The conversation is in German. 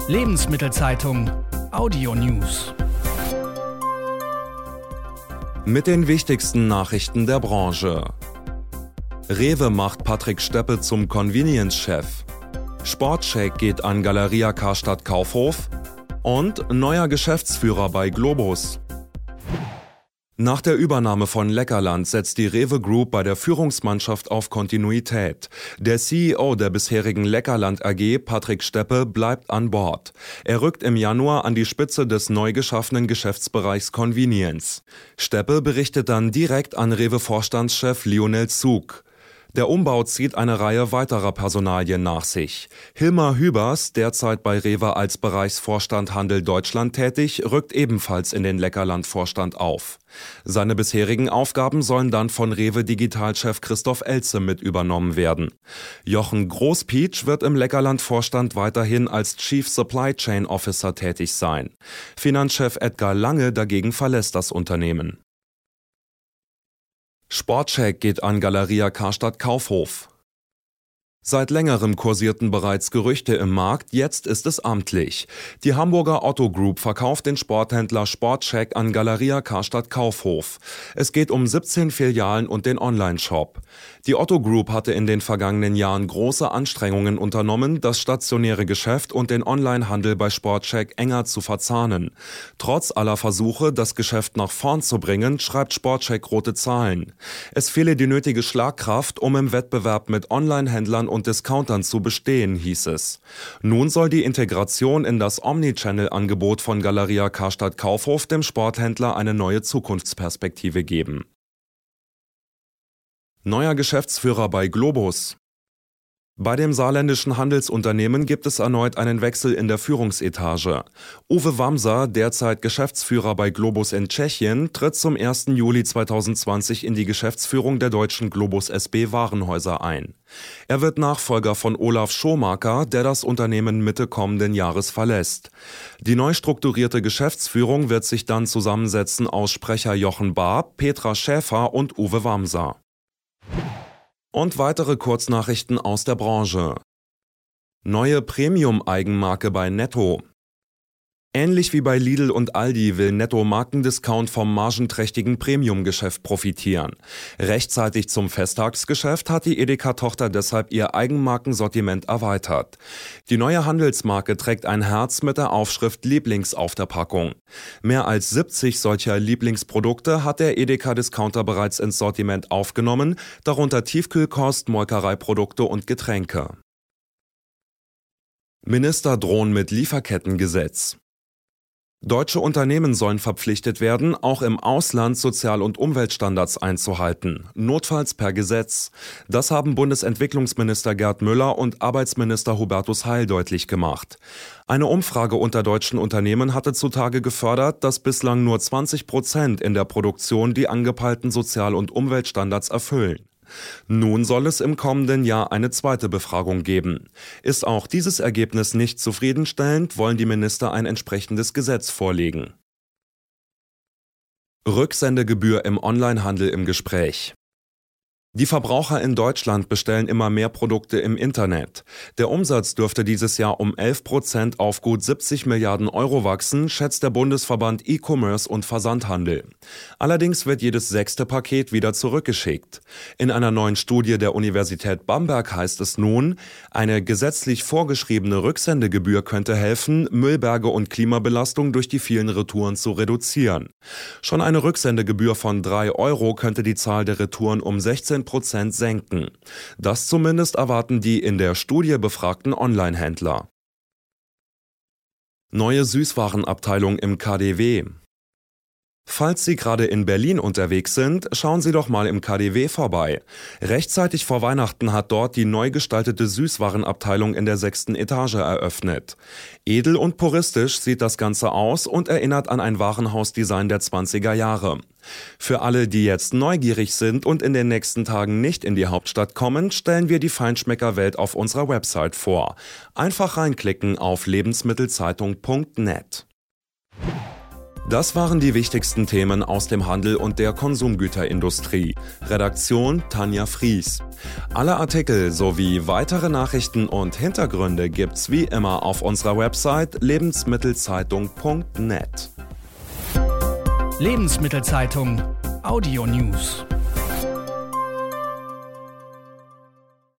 Lebensmittelzeitung Audio News. Mit den wichtigsten Nachrichten der Branche. Rewe macht Patrick Steppe zum Convenience-Chef. Sportcheck geht an Galeria Karstadt Kaufhof. Und neuer Geschäftsführer bei Globus. Nach der Übernahme von Leckerland setzt die Rewe Group bei der Führungsmannschaft auf Kontinuität. Der CEO der bisherigen Leckerland AG, Patrick Steppe, bleibt an Bord. Er rückt im Januar an die Spitze des neu geschaffenen Geschäftsbereichs Convenience. Steppe berichtet dann direkt an Rewe-Vorstandschef Lionel Zug. Der Umbau zieht eine Reihe weiterer Personalien nach sich. Hilmar Hübers, derzeit bei Rewe als Bereichsvorstand Handel Deutschland tätig, rückt ebenfalls in den Leckerland-Vorstand auf. Seine bisherigen Aufgaben sollen dann von Rewe-Digitalchef Christoph Elze mit übernommen werden. Jochen Großpietsch wird im Leckerland-Vorstand weiterhin als Chief Supply Chain Officer tätig sein. Finanzchef Edgar Lange dagegen verlässt das Unternehmen. Sportcheck geht an Galeria Karstadt Kaufhof. Seit längerem kursierten bereits Gerüchte im Markt, jetzt ist es amtlich. Die Hamburger Otto Group verkauft den Sporthändler Sportcheck an Galeria Karstadt Kaufhof. Es geht um 17 Filialen und den Online-Shop. Die Otto Group hatte in den vergangenen Jahren große Anstrengungen unternommen, das stationäre Geschäft und den Onlinehandel bei Sportcheck enger zu verzahnen. Trotz aller Versuche, das Geschäft nach vorn zu bringen, schreibt Sportcheck rote Zahlen. Es fehle die nötige Schlagkraft, um im Wettbewerb mit Onlinehändlern und Discountern zu bestehen, hieß es. Nun soll die Integration in das Omnichannel-Angebot von Galeria Karstadt Kaufhof dem Sporthändler eine neue Zukunftsperspektive geben. Neuer Geschäftsführer bei Globus. Bei dem saarländischen Handelsunternehmen gibt es erneut einen Wechsel in der Führungsetage. Uwe Wamser, derzeit Geschäftsführer bei Globus in Tschechien, tritt zum 1. Juli 2020 in die Geschäftsführung der deutschen Globus SB Warenhäuser ein. Er wird Nachfolger von Olaf Schomaker, der das Unternehmen Mitte kommenden Jahres verlässt. Die neu strukturierte Geschäftsführung wird sich dann zusammensetzen aus Sprecher Jochen Barb, Petra Schäfer und Uwe Wamser. Und weitere Kurznachrichten aus der Branche. Neue Premium-Eigenmarke bei Netto. Ähnlich wie bei Lidl und Aldi will Netto Markendiscount vom margenträchtigen Premium-Geschäft profitieren. Rechtzeitig zum Festtagsgeschäft hat die Edeka-Tochter deshalb ihr Eigenmarkensortiment erweitert. Die neue Handelsmarke trägt ein Herz mit der Aufschrift Lieblings auf der Packung. Mehr als 70 solcher Lieblingsprodukte hat der Edeka-Discounter bereits ins Sortiment aufgenommen, darunter Tiefkühlkost, Molkereiprodukte und Getränke. Minister drohen mit Lieferkettengesetz. Deutsche Unternehmen sollen verpflichtet werden, auch im Ausland Sozial- und Umweltstandards einzuhalten, notfalls per Gesetz. Das haben Bundesentwicklungsminister Gerd Müller und Arbeitsminister Hubertus Heil deutlich gemacht. Eine Umfrage unter deutschen Unternehmen hatte zutage gefördert, dass bislang nur 20% in der Produktion die angepeilten Sozial- und Umweltstandards erfüllen. Nun soll es im kommenden Jahr eine zweite Befragung geben. Ist auch dieses Ergebnis nicht zufriedenstellend, wollen die Minister ein entsprechendes Gesetz vorlegen. Rücksendegebühr im Onlinehandel im Gespräch. Die Verbraucher in Deutschland bestellen immer mehr Produkte im Internet. Der Umsatz dürfte dieses Jahr um 11% auf gut 70 Milliarden Euro wachsen, schätzt der Bundesverband E-Commerce und Versandhandel. Allerdings wird jedes 6. Paket wieder zurückgeschickt. In einer neuen Studie der Universität Bamberg heißt es nun, eine gesetzlich vorgeschriebene Rücksendegebühr könnte helfen, Müllberge und Klimabelastung durch die vielen Retouren zu reduzieren. Schon eine Rücksendegebühr von 3 Euro könnte die Zahl der Retouren um 16% senken. Das zumindest erwarten die in der Studie befragten Online-Händler. Neue Süßwarenabteilung im KaDeWe. Falls Sie gerade in Berlin unterwegs sind, schauen Sie doch mal im KaDeWe vorbei. Rechtzeitig vor Weihnachten hat dort die neu gestaltete Süßwarenabteilung in der 6. Etage eröffnet. Edel und puristisch sieht das Ganze aus und erinnert an ein Warenhausdesign der 20er Jahre. Für alle, die jetzt neugierig sind und in den nächsten Tagen nicht in die Hauptstadt kommen, stellen wir die Feinschmeckerwelt auf unserer Website vor. Einfach reinklicken auf lebensmittelzeitung.net. Das waren die wichtigsten Themen aus dem Handel und der Konsumgüterindustrie. Redaktion Tanja Fries. Alle Artikel sowie weitere Nachrichten und Hintergründe gibt's wie immer auf unserer Website lebensmittelzeitung.net. Lebensmittelzeitung Audio News.